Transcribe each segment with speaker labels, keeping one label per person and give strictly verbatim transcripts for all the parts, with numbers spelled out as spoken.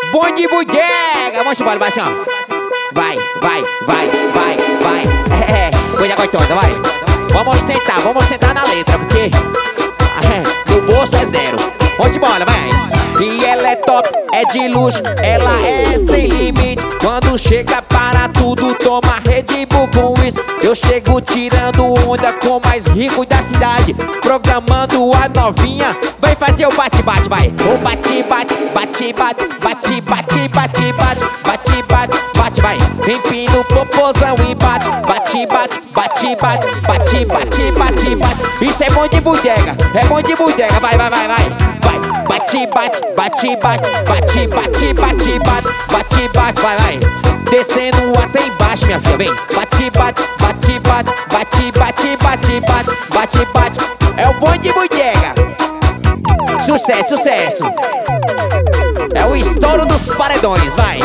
Speaker 1: Bonde bodega. Vamos embora, vai assim, ó. Vai, vai, vai, vai, vai. É, coisa gostosa, vai. Vamos tentar, vamos tentar na letra, porque é, no bolso é zero. Vamos embora, vai. E ela é top, é de luxo, ela é sem limite. Quando chega para tudo, toma Red Bull com isso. Eu chego tirando onda com o mais rico da cidade, programando a novinha. Vai fazer o bate-bate, vai. O bate-bate, bate-bate, bate-bate, bate-bate, bate-bate, bate, vai. Empina o popozão e bate, bate-bate, bate-bate, bate-bate, bate-bate. Isso é bom de bodega, é bom de bodega, vai, vai, vai, vai. Vai, bate, bate, bate, bate, bate, bate, bate, bate, bate, bate, vai, vai. Descendo até embaixo, minha filha, vem. Bate, bate, bate, bate, bate, bate, bate, bate, bate, bate. É o bonde de bodega. Sucesso, sucesso. É o estouro dos paredões, vai.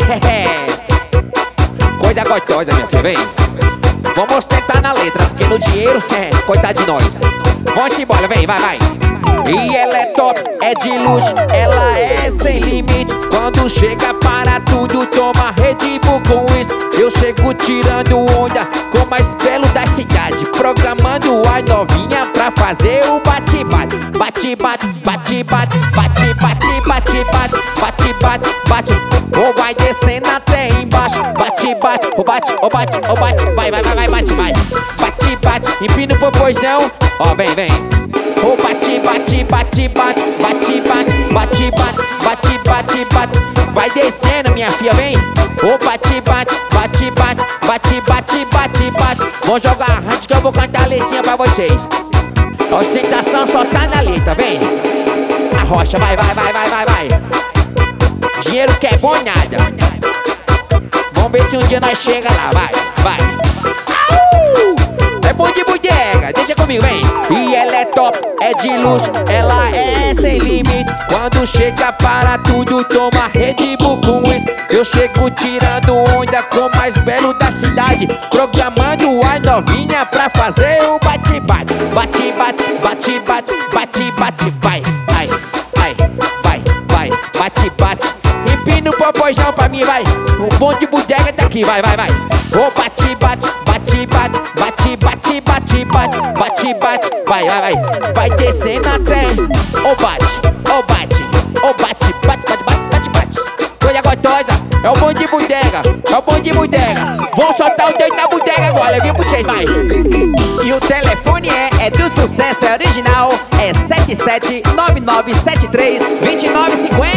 Speaker 1: Coisa gostosa, minha filha, vem. Vamos tentar na letra, porque no dinheiro, é, coitado de nós. Vamos embora, vem, vai, vai. E ela é top, é de luxo, ela é sem limite. Quando chega para tudo, toma Red Bull com isso. Eu chego tirando onda com o mais belo da cidade, programando a novinha pra fazer o bate-bate. Bate-bate, bate-bate, bate-bate, bate-bate, bate-bate, bate. Ou vai descendo até embaixo. Bate-bate, ou bate, ou bate, ou bate. Vai, vai, vai, vai, bate, vai. Bate-bate, empina o popozão. Ó, vem, vem. Oh, bate, bate, bate, bate, bate, bate, bate, bate, bate, bate, bate. Vai descendo, minha filha, vem. Oh, bate, bate, bate, bate, bate, bate, bate, bate. Vamos jogar antes que eu vou cantar a letrinha pra vocês. A ostentação só tá na letra, vem. A rocha, vai, vai, vai, vai, vai, vai. Dinheiro que é bom nada. Vamos ver se um dia nós chega lá, vai, vai. Au! É bom de bodega, deixa comigo, vem. E ela é top, é de luxo, ela é sem limite. Quando chega para tudo, toma Red Bull com isso. Eu chego tirando onda com o mais belo da cidade, programando a novinha pra fazer o bate-bate. Bate-bate, bate-bate, bate-bate, vai, vai, vai, vai, vai, bate-bate. Empina o popozão pra mim, vai. O bom de bodega tá aqui, vai, vai, vai. Ô, bate-bate, bate-bate, bate-bate, bate-bate, bate-bate, vai, vai, vai. Vai descendo até. Ô, bate, ô, bate, ô, bate, bate, bate, bate, bate, bate. Coisa gostosa, é o bom de bodega, é o bom de bodega. Vamos soltar o dedo na bodega agora, viu, pra vocês, vai. E o telefone é, é do sucesso, é original. É sete sete nove nove sete três dois nove cinco zero.